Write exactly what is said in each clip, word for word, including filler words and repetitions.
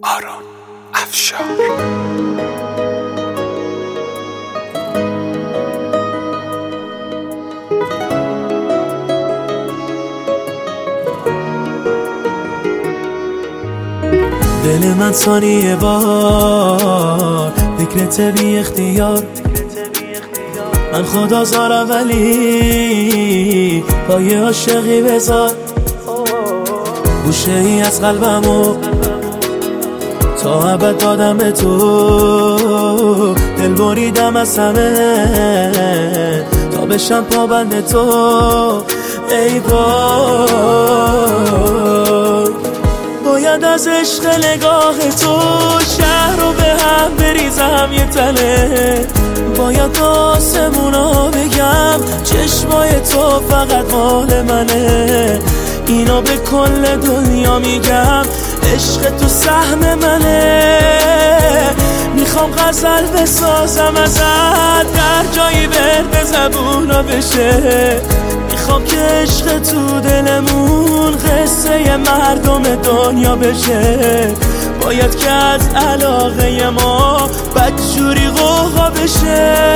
آرون افشار. دل من ثانیه بار فکرت بی اختیار، من خدا زارم ولی پای عاشقی بذار. گوشه ای از قلبمو تا ابد دادم به تو، دل بریدم از همه تا بشم پابند تو. ای وای باید از عشق نگاه تو شهر رو به هم بریزم یه تله، باید آسمونا بگم چشمای تو فقط مال منه، اینا به کل دنیا میگم عشق تو سهم منه. میخوام غزل بسازم ازت در جایی ورد زبونا بشه، میخوام که عشق تو دلمون قصه مردم دنیا بشه، باید که از علاقه ما بدجوری غوغا بشه.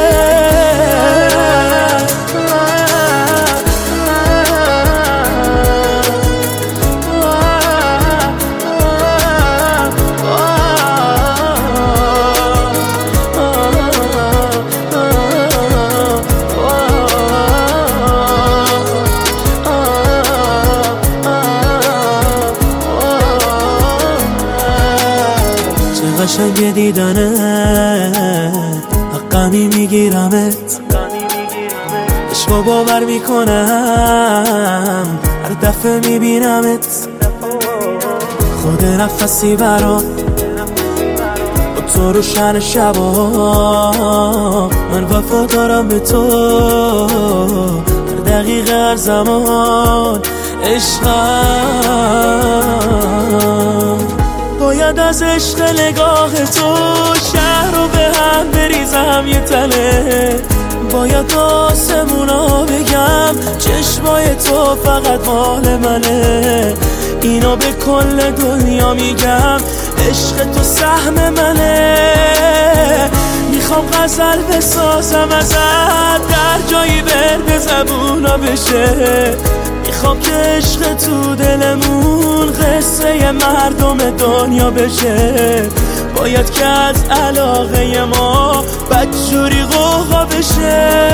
قشنگ دیدنه حقمی میگیرمت، عشقو باور میکنم هر دفعه میبینمت. خود نفسی برات با تو روشن شبا، من وفا دارم به تو هر دقیقه هر زمان. عشقم باید از عشق نگاه تو شهر رو به هم بریزم یه تله، باید آسمونا بگم چشمای تو فقط مال منه، اینا به کل دنیا میگم عشق تو سهم منه. میخوام غزل بسازم ازت در جایی ورد زبونا بشه، میخوام که عشق تو دلمون قصه مردم دنیا بشه، باید که از علاقه ما بدجوری غوغا بشه.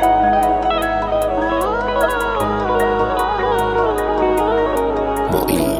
مویی